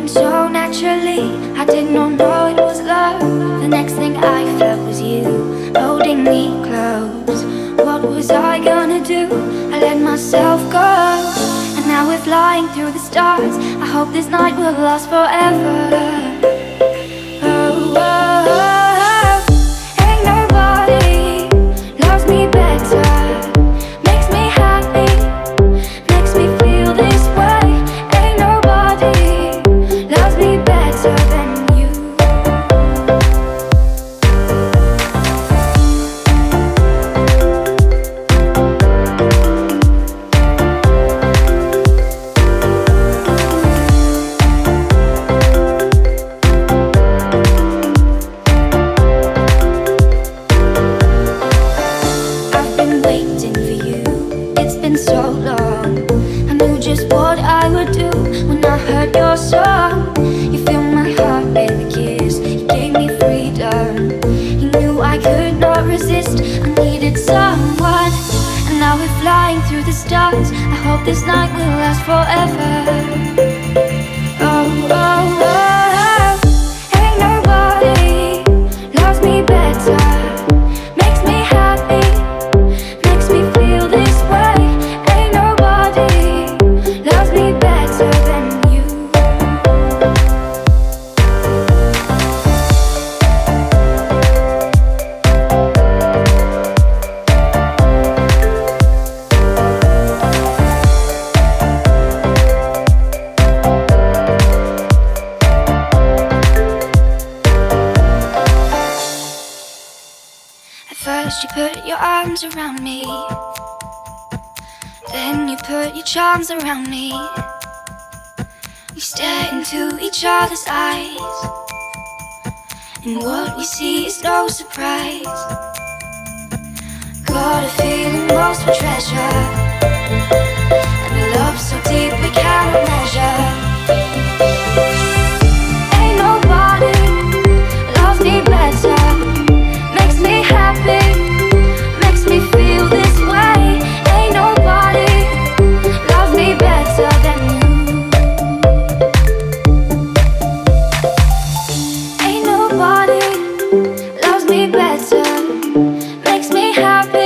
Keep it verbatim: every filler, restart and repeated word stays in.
came so naturally. I did not know it was love. The next thing I felt was you holding me close. What was I gonna do? I let myself go, and now we're flying through the stars. I hope this night will last forever. Oh, oh, oh. Ain't nobody loves me better, makes me happy, makes me feel this way. Ain't nobody loves me better than you. I've been waiting for you, it's been so long. I knew just what I would do when I heard your song. You filled my heart with a kiss, you gave me freedom. You knew I could not resist, I needed someone. And now we're flying through the stars. I hope this night will last forever. Oh, oh, oh. Ain't nobody loves me better, makes me happy, makes me feel this way. Ain't nobody loves me better than you. At first you put your arms around me, then you put your charms around me. We stare into each other's eyes, and what we see is no surprise. Got a feeling lost for treasure, and a love so deep we cannot measure. Ain't nobody loves me better, makes me happy, makes me feel this way. Ain't nobody loves me better than you. Ain't nobody loves me better, makes me happy,